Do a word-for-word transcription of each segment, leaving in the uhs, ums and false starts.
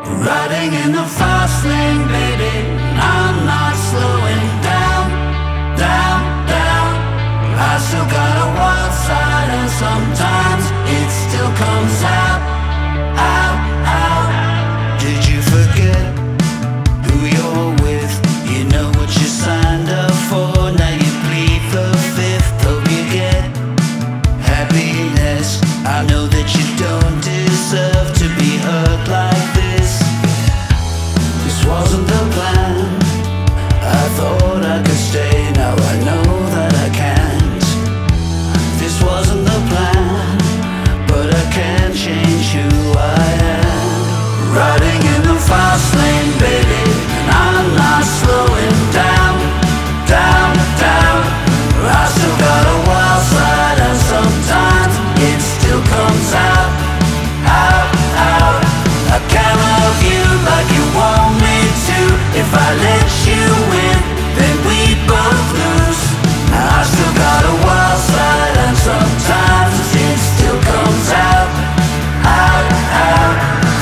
Riding in the fast lane, baby, I'm not slowing down, down, down. I still got a wild side and sometimes it still comes out, out, out. Did you forget who you're with? You know what you signed up for. Now you plead the fifth. Hope you get happiness. I know that you don't deserve to be hurt like this. This wasn't the plan. I thought I could stay. Now I know that I can't. This wasn't the plan, but I can't change who I am. Riding in the fast lane, baby, and I'm not slowing down, down, down. I still got a wild side and sometimes it still comes out, out, out. I can't love you like you want me to. If I let you in, then we both lose. I still got a wild side and sometimes it still comes out, out, out.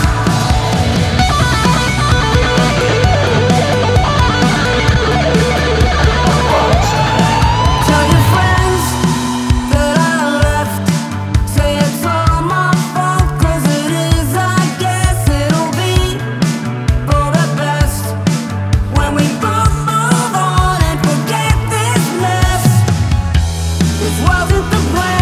Tell your friends that I left. Say it's all my fault, 'cause it is, I guess it'll be for the best when we both move on and forget this mess. This wasn't the plan.